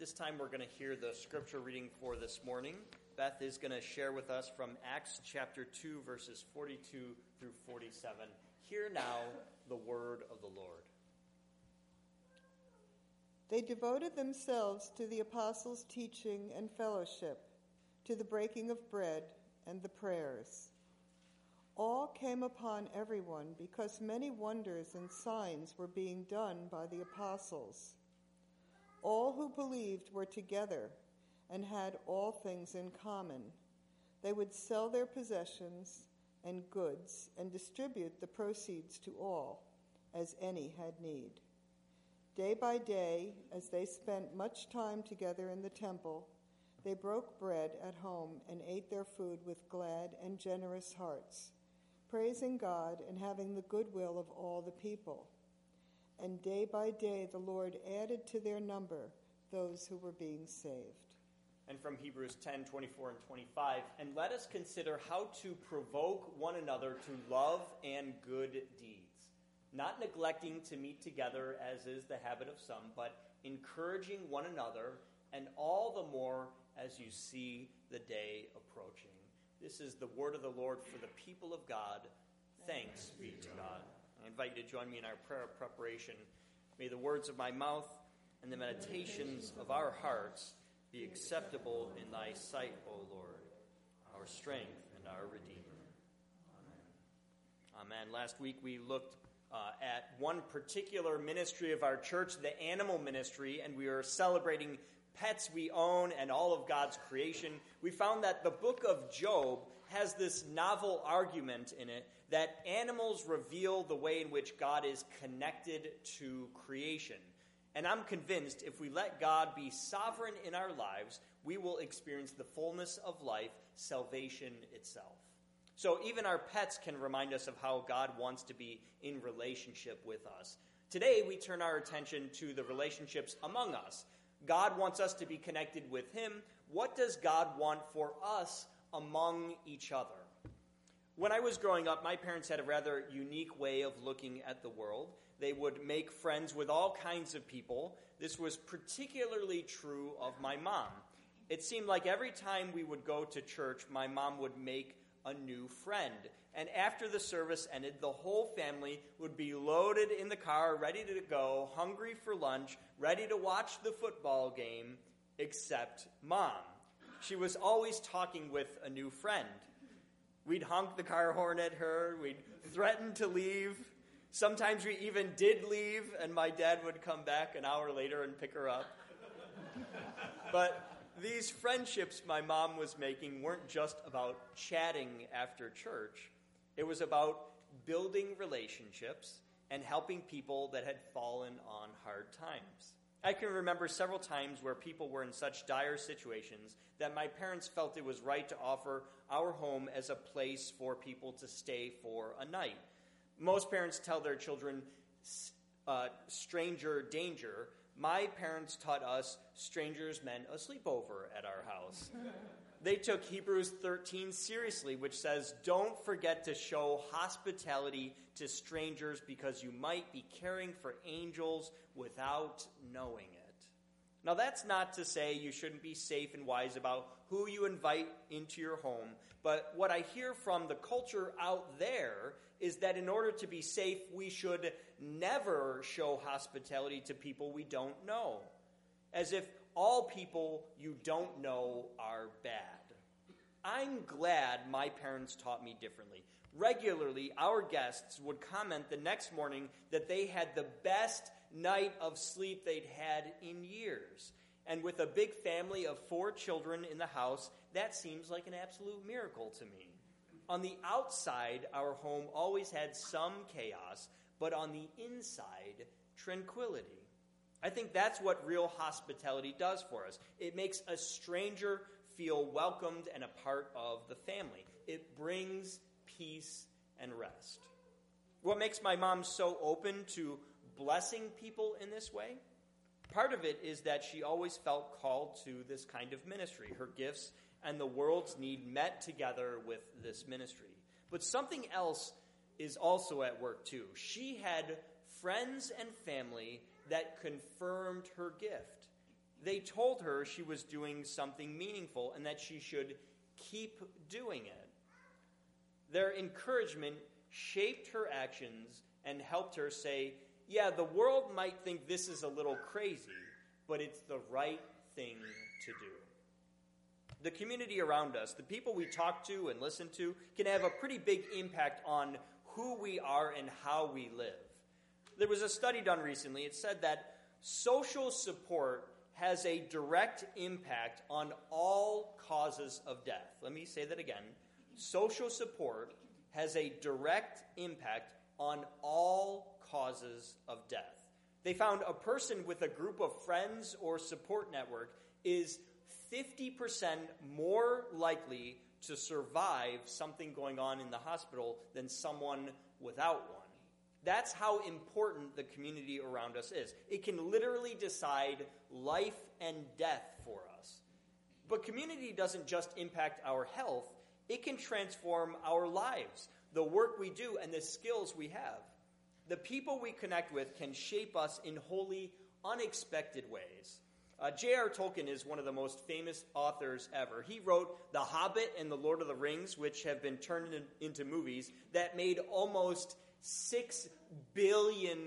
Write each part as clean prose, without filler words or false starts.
this time we're going to hear the scripture reading for this morning. Beth is going to share with us from Acts chapter 2, verses 42 through 47. Hear now the word of the Lord. They devoted themselves to the apostles' teaching and fellowship, to the breaking of bread and the prayers. All came upon everyone because many wonders and signs were being done by the apostles. All who believed were together and had all things in common. They would sell their possessions and goods and distribute the proceeds to all, as any had need. Day by day, as they spent much time together in the temple, they broke bread at home and ate their food with glad and generous hearts, praising God and having the goodwill of all the people. And day by day the Lord added to their number those who were being saved. And from Hebrews 10, 24 and 25, and let us consider how to provoke one another to love and good deeds, not neglecting to meet together as is the habit of some, but encouraging one another, and all the more as you see the day approaching. This is the word of the Lord for the people of God. Thanks be to God. I invite you to join me in our prayer of preparation. May the words of my mouth and the meditations of our hearts be acceptable in thy sight, O Lord, our strength and our Redeemer. Amen. Amen. Last week we looked at one particular ministry of our church, the animal ministry, and we are celebrating pets we own and all of God's creation. We found that the book of Job has this novel argument in it that animals reveal the way in which God is connected to creation. And I'm convinced if we let God be sovereign in our lives, we will experience the fullness of life, salvation itself. So even our pets can remind us of how God wants to be in relationship with us. Today we turn our attention to the relationships among us. God wants us to be connected with him. What does God want for us among each other? When I was growing up, my parents had a rather unique way of looking at the world. They would make friends with all kinds of people. This was particularly true of my mom. It seemed like every time we would go to church, my mom would make a new friend. And after the service ended, the whole family would be loaded in the car, ready to go, hungry for lunch, ready to watch the football game, except Mom. She was always talking with a new friend. We'd honk the car horn at her, we'd threaten to leave. Sometimes we even did leave, and my dad would come back an hour later and pick her up. But these friendships my mom was making weren't just about chatting after church. It was about building relationships and helping people that had fallen on hard times. I can remember several times where people were in such dire situations that my parents felt it was right to offer our home as a place for people to stay for a night. Most parents tell their children, stranger danger. My parents taught us strangers meant a sleepover at our house. They took Hebrews 13 seriously, which says, don't forget to show hospitality to strangers because you might be caring for angels without knowing it. Now, that's not to say you shouldn't be safe and wise about who you invite into your home, but what I hear from the culture out there is that in order to be safe, we should never show hospitality to people we don't know, as if all people you don't know are bad. I'm glad my parents taught me differently. Regularly, our guests would comment the next morning that they had the best night of sleep they'd had in years. And with a big family of 4 children in the house, that seems like an absolute miracle to me. On the outside, our home always had some chaos, but on the inside, tranquility. I think that's what real hospitality does for us. It makes a stranger feel welcomed and a part of the family. It brings peace and rest. What makes my mom so open to blessing people in this way? Part of it is that she always felt called to this kind of ministry. Her gifts and the world's need met together with this ministry. But something else is also at work too. She had friends and family that confirmed her gift. they told her she was doing something meaningful and that she should keep doing it. Their encouragement shaped her actions and helped her say, yeah, the world might think this is a little crazy, but it's the right thing to do. The community around us, the people we talk to and listen to, can have a pretty big impact on who we are and how we live. There was a study done recently. It said that social support has a direct impact on all causes of death. Let me say that again. Social support has a direct impact on all causes of death. They found a person with a group of friends or support network is 50% more likely to survive something going on in the hospital than someone without one. That's how important the community around us is. It can literally decide life and death for us. But community doesn't just impact our health, it can transform our lives, the work we do, and the skills we have. The people we connect with can shape us in wholly unexpected ways. J.R. Tolkien is one of the most famous authors ever. He wrote The Hobbit and The Lord of the Rings, which have been turned into movies that made almost $6 billion.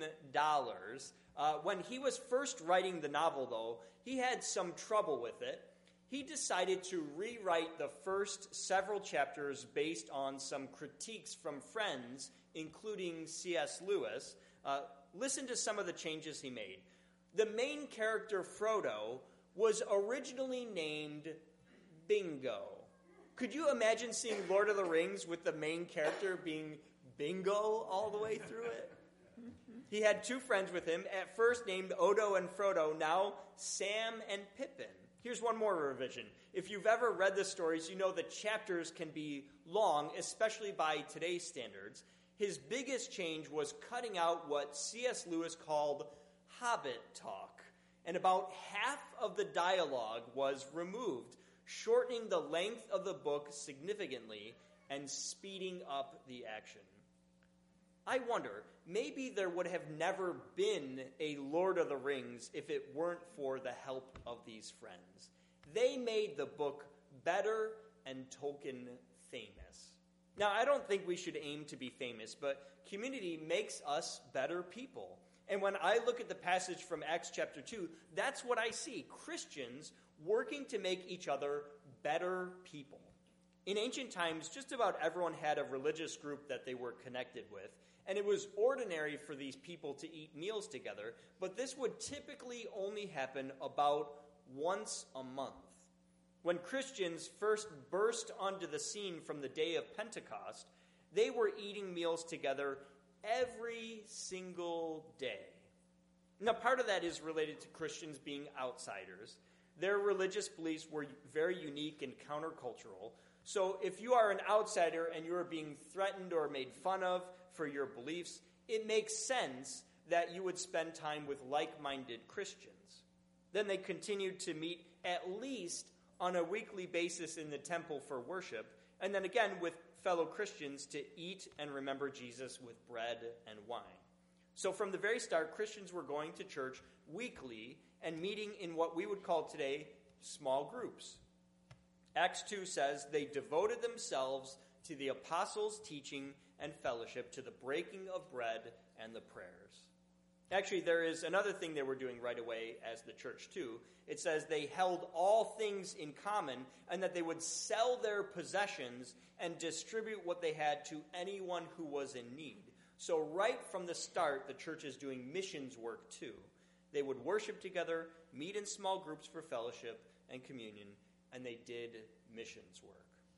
When he was first writing the novel, though, he had some trouble with it. He decided to rewrite the first several chapters based on some critiques from friends, including C.S. Lewis. Listen to some of the changes he made. The main character, Frodo, was originally named Bingo. Could you imagine seeing Lord of the Rings with the main character being Bingo all the way through it? He had two friends with him, at first named Odo and Frodo, now Sam and Pippin. Here's one more revision. If you've ever read the stories, you know that chapters can be long, especially by today's standards. His biggest change was cutting out what C.S. Lewis called Hobbit talk, and about half of the dialogue was removed, shortening the length of the book significantly and speeding up the action. I wonder, maybe there would have never been a Lord of the Rings if it weren't for the help of these friends. They made the book better and Tolkien famous. Now, I don't think we should aim to be famous, but community makes us better people. And when I look at the passage from Acts chapter 2, that's what I see. Christians working to make each other better people. In ancient times, just about everyone had a religious group that they were connected with, and it was ordinary for these people to eat meals together, but this would typically only happen about once a month. When Christians first burst onto the scene from the day of Pentecost, they were eating meals together every single day. Now, part of that is related to Christians being outsiders. Their religious beliefs were very unique and countercultural. So if you are an outsider and you are being threatened or made fun of for your beliefs, it makes sense that you would spend time with like-minded Christians. Then they continued to meet at least on a weekly basis in the temple for worship, and then again with fellow Christians to eat and remember Jesus with bread and wine. So from the very start, Christians were going to church weekly and meeting in what we would call today small groups. Acts 2 says they devoted themselves to the apostles' teaching and fellowship, to the breaking of bread and the prayers. Actually, there is another thing they were doing right away as the church too. It says they held all things in common and that they would sell their possessions and distribute what they had to anyone who was in need. So right from the start, the church is doing missions work too. They would worship together, meet in small groups for fellowship and communion, and they did missions work.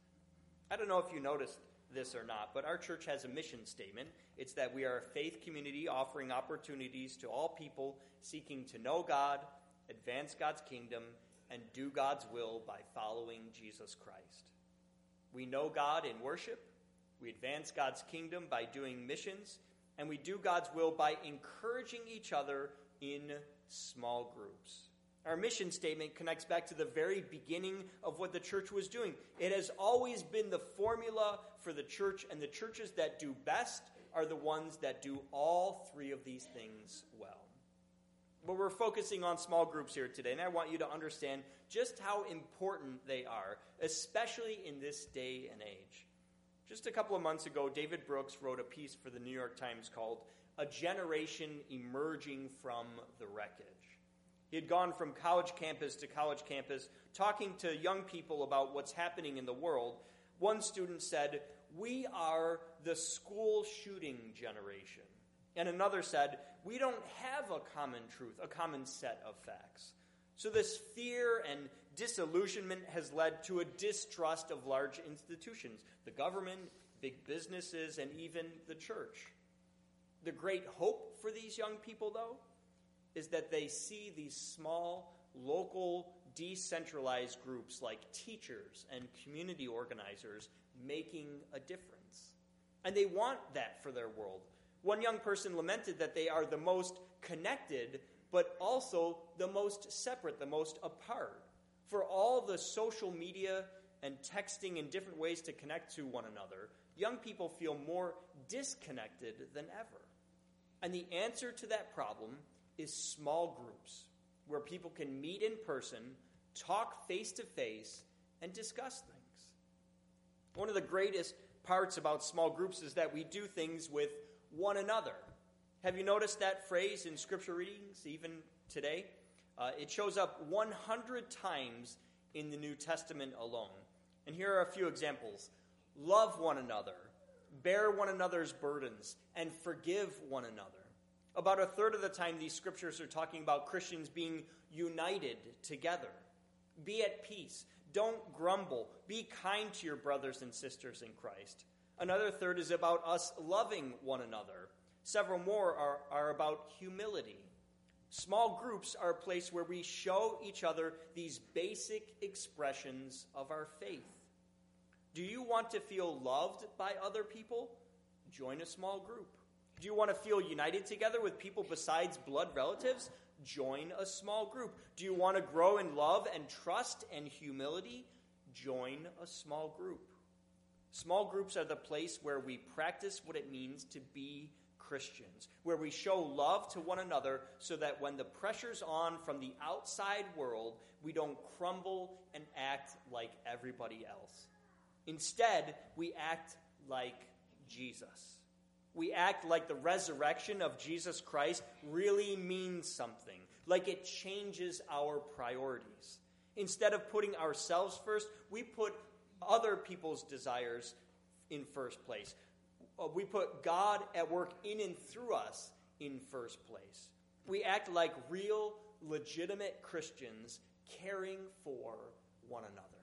I don't know if you noticed this or not, but our church has a mission statement. It's that we are a faith community offering opportunities to all people seeking to know God, advance God's kingdom, and do God's will by following Jesus Christ. We know God in worship, we advance God's kingdom by doing missions, and we do God's will by encouraging each other in small groups. Our mission statement connects back to the very beginning of what the church was doing. It has always been the formula for the church, and the churches that do best are the ones that do all three of these things well. But we're focusing on small groups here today, and I want you to understand just how important they are, especially in this day and age. Just a couple of months ago, David Brooks wrote a piece for the New York Times called "A Generation Emerging from the Wreckage." He had gone from college campus to college campus, talking to young people about what's happening in the world. One student said, "We are the school shooting generation." And another said, "We don't have a common truth, a common set of facts." So this fear and disillusionment has led to a distrust of large institutions, the government, big businesses, and even the church. The great hope for these young people, though, is that they see these small, local, decentralized groups like teachers and community organizers making a difference. And they want that for their world. One young person lamented that they are the most connected, but also the most separate, the most apart. For all the social media and texting and different ways to connect to one another, young people feel more disconnected than ever. And the answer to that problem is small groups, where people can meet in person, talk face-to-face, and discuss things. One of the greatest parts about small groups is that we do things with one another. Have you noticed that phrase in scripture readings, even today? It shows up 100 times in the New Testament alone. And here are a few examples. Love one another, bear one another's burdens, and forgive one another. About a third of the time, these scriptures are talking about Christians being united together. Be at peace. Don't grumble. Be kind to your brothers and sisters in Christ. Another third is about us loving one another. Several more are about humility. Small groups are a place where we show each other these basic expressions of our faith. Do you want to feel loved by other people? Join a small group. Do you want to feel united together with people besides blood relatives? Join a small group. Do you want to grow in love and trust and humility? Join a small group. Small groups are the place where we practice what it means to be Christians, where we show love to one another so that when the pressure's on from the outside world, we don't crumble and act like everybody else. Instead, we act like Jesus. We act like the resurrection of Jesus Christ really means something, like it changes our priorities. Instead of putting ourselves first, we put other people's desires in first place. We put God at work in and through us in first place. We act like real, legitimate Christians caring for one another.